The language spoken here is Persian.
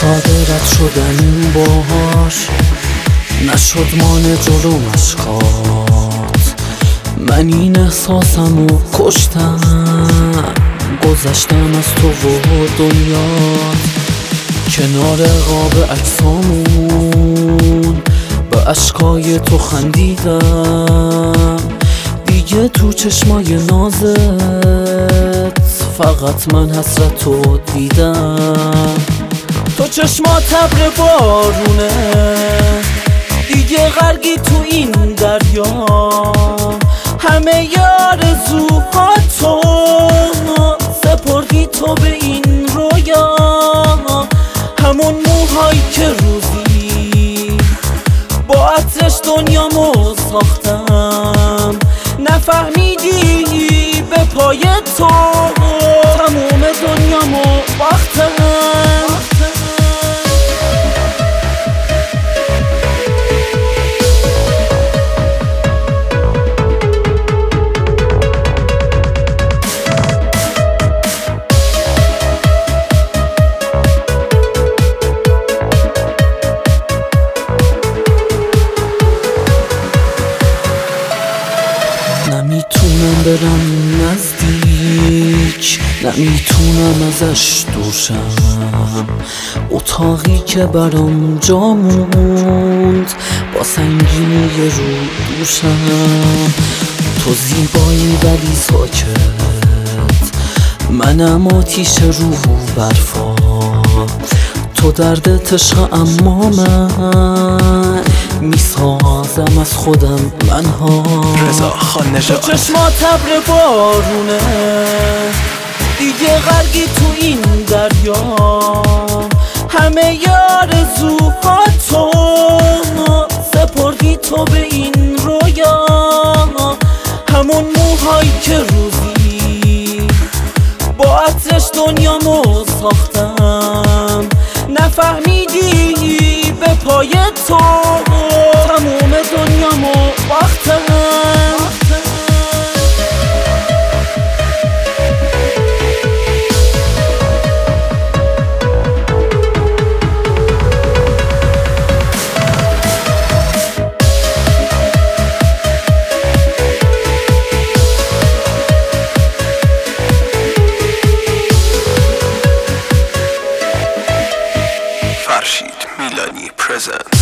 خاطرت شدن این بار نشد مانع جلو مشکات. من این احساسمو کشتم، گذشتم از تو و دنیات. کنار قاب عکسامون به اشکای تو خندیدم، دیگه تو چشمای نازت فقط من حسرتو دیدم. تو چشمات ابر بارونه، دیگه غرقی تو این دریا. همه آرزوهاتو سپردی تو به این رویا. همون موهایی که روزی با عطرش دنیامو ساختم. نفهمیدی به پای تو تموم دنیامو باختم. نمیتونم برم نزدیک، نمیتونم ازش دور شم. اتاقی که برام جا موند با سنگینی رو دوشم. تو زیبایی ولی ساکت، منم آتیش رو برفا. تو درد عشق اما من میسازم از خودم منها. رضا خان نژاد. تو چشمات ابر بارونه، دیگه غرقی تو این دریا. همه آرزوهاتو سپردی تو به این رویا. همون موهایی که روزی با عطرش دنیامو ساختم. نفهمیدی به پای تو تموم دنیامو باختم. فرشید میلانی پرزنت.